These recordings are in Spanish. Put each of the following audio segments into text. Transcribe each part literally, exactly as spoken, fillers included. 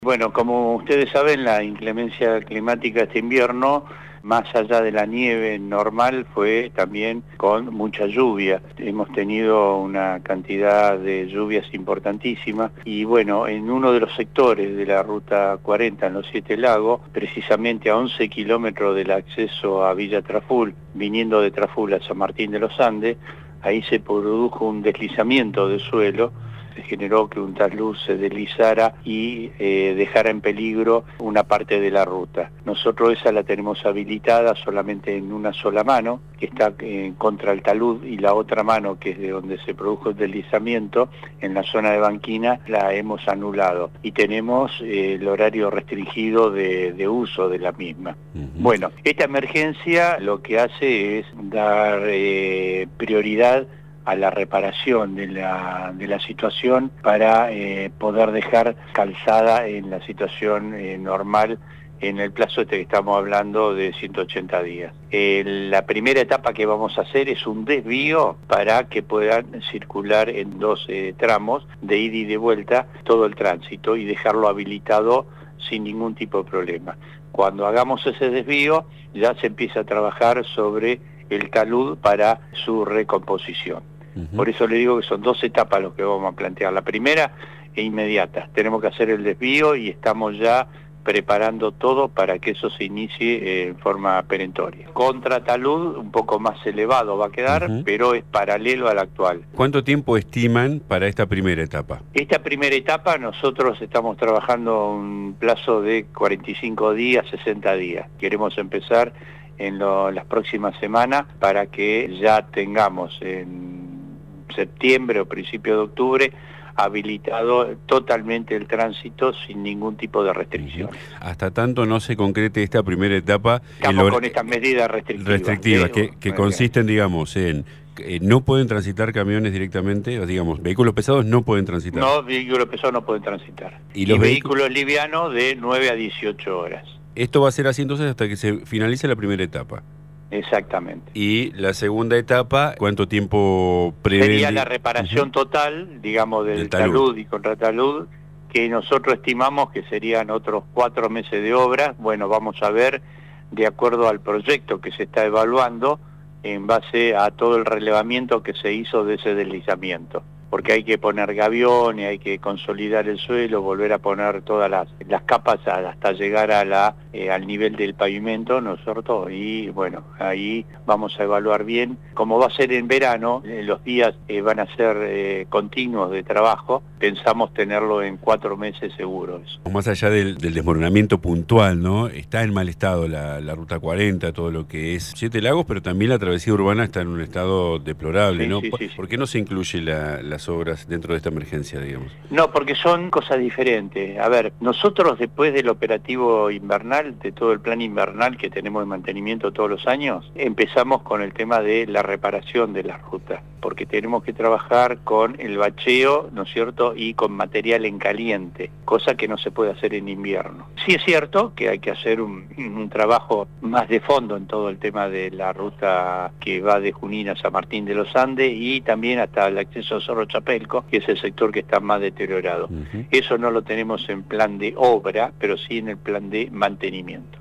Bueno, como ustedes saben, la inclemencia climática este invierno, más allá de la nieve normal, fue también con mucha lluvia. Hemos tenido una cantidad de lluvias importantísimas y bueno, en uno de los sectores de la Ruta cuarenta, en los Siete Lagos, precisamente a once kilómetros del acceso a Villa Traful, viniendo de Traful a San Martín de los Andes, ahí se produjo un deslizamiento de suelo. Se generó que un talud se deslizara y eh, dejara en peligro una parte de la ruta. Nosotros esa la tenemos habilitada solamente en una sola mano, que está eh, contra el talud, y la otra mano, que es de donde se produjo el deslizamiento, en la zona de banquina, la hemos anulado. Y tenemos eh, el horario restringido de, de uso de la misma. Uh-huh. Bueno, esta emergencia lo que hace es dar eh, prioridad a la reparación de la, de la situación para eh, poder dejar calzada en la situación eh, normal en el plazo este que estamos hablando de ciento ochenta días. Eh, la primera etapa que vamos a hacer es un desvío para que puedan circular en dos eh, tramos de ida y de vuelta todo el tránsito y dejarlo habilitado sin ningún tipo de problema. Cuando hagamos ese desvío ya se empieza a trabajar sobre el talud para su recomposición. Uh-huh. Por eso le digo que son dos etapas lo que vamos a plantear. La primera es inmediata, tenemos que hacer el desvío y estamos ya preparando todo para que eso se inicie eh, en forma perentoria. Contra talud un poco más elevado va a quedar, uh-huh, pero es paralelo al actual. ¿Cuánto tiempo estiman para esta primera etapa? Esta primera etapa nosotros estamos trabajando un plazo de cuarenta y cinco días, sesenta días. Queremos empezar en lo, las próximas semanas para que ya tengamos en septiembre o principio de octubre habilitado totalmente el tránsito sin ningún tipo de restricción. Hasta tanto no se concrete esta primera etapa. Estamos con estas medidas restrictivas. Restrictivas, ¿eh? que, que consisten, digamos, en eh, no pueden transitar camiones directamente, o digamos, vehículos pesados no pueden transitar. No, vehículos pesados no pueden transitar. Y los y vehículos livianos de nueve a dieciocho horas. Esto va a ser así entonces hasta que se finalice la primera etapa. Exactamente. Y la segunda etapa, ¿cuánto tiempo prevé? Sería la reparación uh-huh. total, digamos, del, del talud. talud y contratalud, que nosotros estimamos que serían otros cuatro meses de obra. Bueno, vamos a ver, de acuerdo al proyecto que se está evaluando, en base a todo el relevamiento que se hizo de ese deslizamiento. Porque hay que poner gaviones, hay que consolidar el suelo, volver a poner todas las, las capas hasta llegar a la, eh, al nivel del pavimento, ¿no es cierto? Y bueno, ahí vamos a evaluar bien. Como va a ser en verano, eh, los días eh, van a ser eh, continuos de trabajo, pensamos tenerlo en cuatro meses seguros. Más allá del, del desmoronamiento puntual, ¿no? Está en mal estado la, la Ruta cuarenta, todo lo que es Siete Lagos, pero también la travesía urbana está en un estado deplorable, sí, ¿no? Sí, ¿Por, sí, sí. ¿Por qué no se incluye la, la obras dentro de esta emergencia, digamos? No, porque son cosas diferentes. A ver, nosotros después del operativo invernal, de todo el plan invernal que tenemos de mantenimiento todos los años, empezamos con el tema de la reparación de las rutas, porque tenemos que trabajar con el bacheo, ¿no es cierto?, y con material en caliente, cosa que no se puede hacer en invierno. Sí es cierto que hay que hacer un, un trabajo más de fondo en todo el tema de la ruta que va de Junín a San Martín de los Andes y también hasta el acceso a Cerro Chapelco, que es el sector que está más deteriorado. Uh-huh. Eso no lo tenemos en plan de obra, pero sí en el plan de mantenimiento.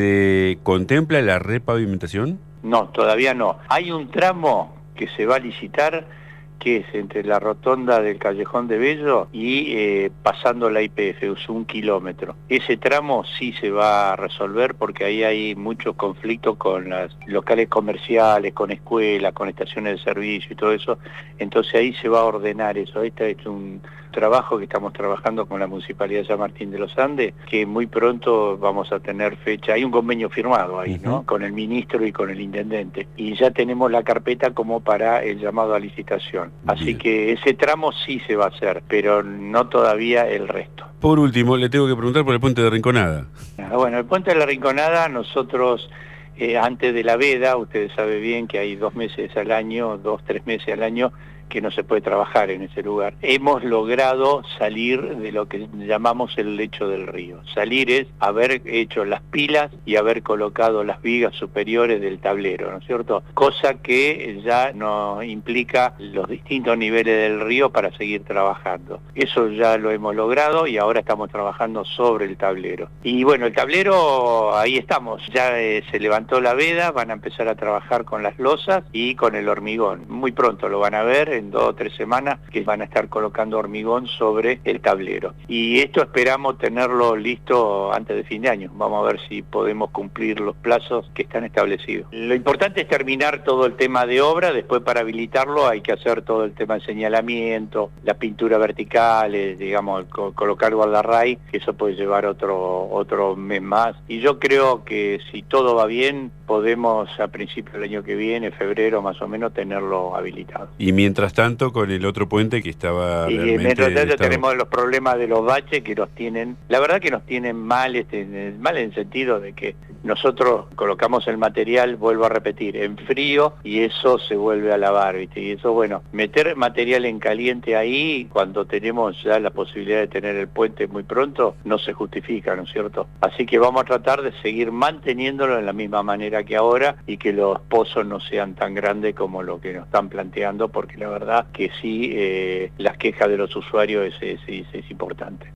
¿Se contempla la repavimentación? No, todavía no. Hay un tramo que se va a licitar, que es entre la rotonda del Callejón de Bello y eh, pasando la I P F, es un kilómetro. Ese tramo sí se va a resolver porque ahí hay muchos conflictos con los locales comerciales, con escuelas, con estaciones de servicio y todo eso. Entonces ahí se va a ordenar eso. Este es un trabajo que estamos trabajando con la Municipalidad de San Martín de los Andes, que muy pronto vamos a tener fecha. Hay un convenio firmado ahí, uh-huh. ¿no? Con el ministro y con el intendente. Y ya tenemos la carpeta como para el llamado a licitación. Así Bien. que ese tramo sí se va a hacer, pero no todavía el resto. Por último, le tengo que preguntar por el puente de Rinconada. Bueno, el puente de la Rinconada, nosotros eh, antes de la veda, ustedes saben bien que hay dos meses al año, dos, tres meses al año, que no se puede trabajar en ese lugar. Hemos logrado salir de lo que llamamos el lecho del río. Salir es haber hecho las pilas y haber colocado las vigas superiores del tablero, ¿no es cierto? Cosa que ya no implica los distintos niveles del río para seguir trabajando. Eso ya lo hemos logrado y ahora estamos trabajando sobre el tablero. Y bueno, el tablero, ahí estamos, ya eh, se levantó la veda, van a empezar a trabajar con las losas y con el hormigón. Muy pronto lo van a ver, en dos o tres semanas, que van a estar colocando hormigón sobre el tablero. Y esto esperamos tenerlo listo antes de fin de año. Vamos a ver si podemos cumplir los plazos que están establecidos. Lo importante es terminar todo el tema de obra, después para habilitarlo hay que hacer todo el tema de señalamiento, la pintura vertical, eh, digamos, co colocar guardarray, que eso puede llevar otro, otro mes más. Y yo creo que si todo va bien, podemos a principios del año que viene, febrero más o menos, tenerlo habilitado. Y mientras tanto, con el otro puente que estaba y realmente... mientras tanto estaba... tenemos los problemas de los baches que nos tienen, la verdad que nos tienen mal, este, mal en el sentido de que nosotros colocamos el material, vuelvo a repetir, en frío y eso se vuelve a lavar, ¿viste? Y eso, bueno, meter material en caliente ahí cuando tenemos ya la posibilidad de tener el puente muy pronto, no se justifica, ¿no es cierto? Así que vamos a tratar de seguir manteniéndolo en la misma manera que ahora y que los pozos no sean tan grandes como lo que nos están planteando, porque la verdad que sí, eh, las quejas de los usuarios es, es, es, es importante.